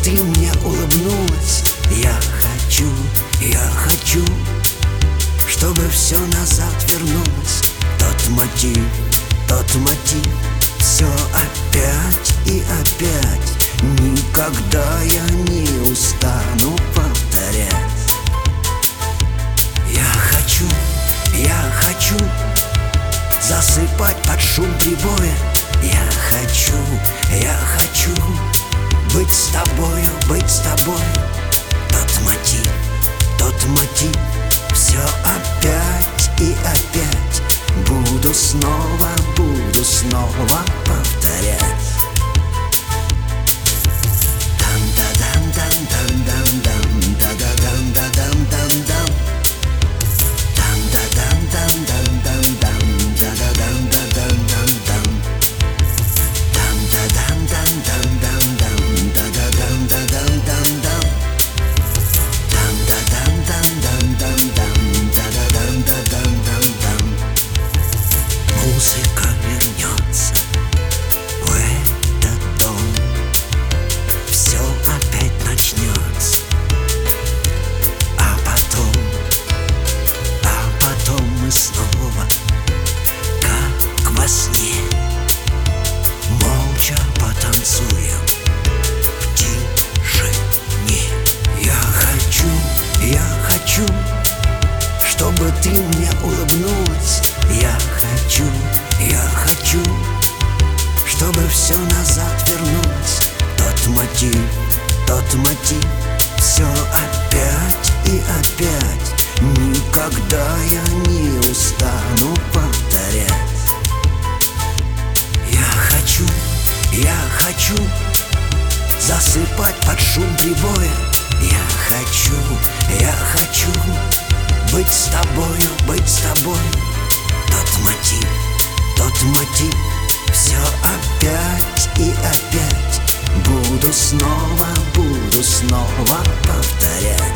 ты мне улыбнулась. Я хочу, чтобы все назад вернулось. Тот мотив, все опять и опять. Никогда я не устану повторять. Я хочу засыпать под шум прибоя. Я хочу быть с тобою. Тот мотив, все опять и опять. Буду снова повторять. Музыка вернется в этот дом, все опять начнется. А потом мы снова, как во сне, молча потанцуем в тишине. Я хочу, чтобы ты мне улыбнулась. Я хочу, чтобы все назад вернулось. Тот мотив, все опять и опять. Никогда я не устану повторять. Я хочу засыпать под шум прибоя. Я хочу быть с тобою. Тот мотив, все опять и опять. Буду снова повторять.